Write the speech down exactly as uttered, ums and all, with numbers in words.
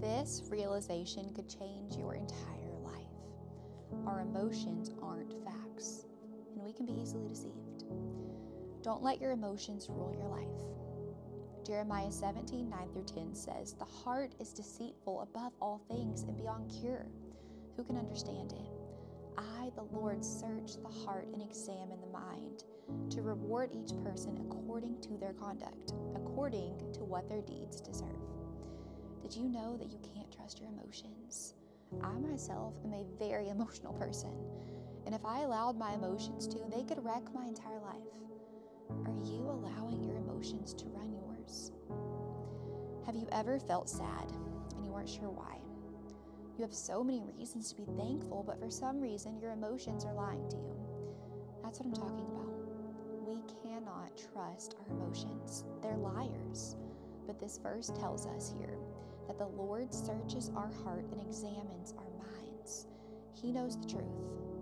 This realization could change your entire life. Our emotions aren't facts, and we can be easily deceived. Don't let your emotions rule your life. Jeremiah seventeen, nine through ten says, "The heart is deceitful above all things and beyond cure. Who can understand it? I, the Lord, search the heart and examine the mind, to reward each person according to their conduct, according to what their deeds deserve." Did you know that you can't trust your emotions? I myself am a very emotional person, and if I allowed my emotions to, they could wreck my entire life. Are you allowing your emotions to run yours? Have you ever felt sad and you weren't sure why? You have so many reasons to be thankful, but for some reason your emotions are lying to you. That's what I'm talking about. We cannot trust our emotions. They're liars. But this verse tells us here that the Lord searches our heart and examines our minds. He knows the truth.